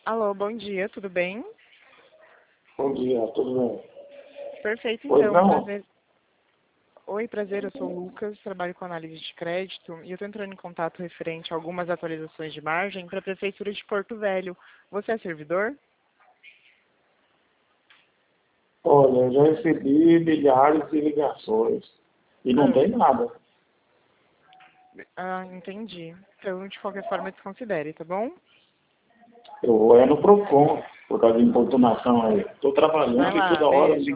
Alô, bom dia, tudo bem? Bom dia, tudo bem? Perfeito, Pois então, não? prazer. Oi, prazer, eu sou o Lucas, trabalho com análise de crédito e eu estou entrando em contato referente a algumas atualizações de margem para a Prefeitura de Porto Velho. Você é servidor? Olha, eu já recebi milhares de ligações e não Ah, tem nada. entendi. Então, de qualquer forma, desconsidere, tá bom? Eu vou no Procon por causa de importunação aí. Estou Vai trabalhando e lá, toda hora beijo.